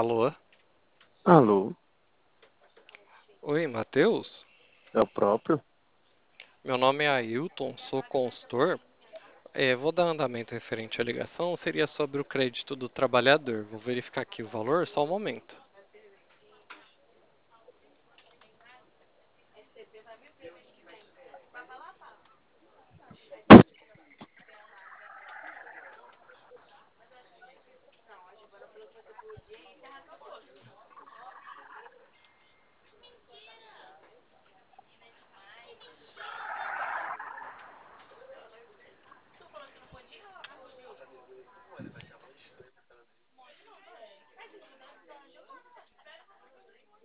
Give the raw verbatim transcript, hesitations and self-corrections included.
Alô? Alô, Oi, Matheus? é o próprio? Meu nome é Ailton, sou consultor. É, vou dar andamento referente à ligação. Seria sobre o crédito do trabalhador. Vou verificar aqui o valor, só um momento.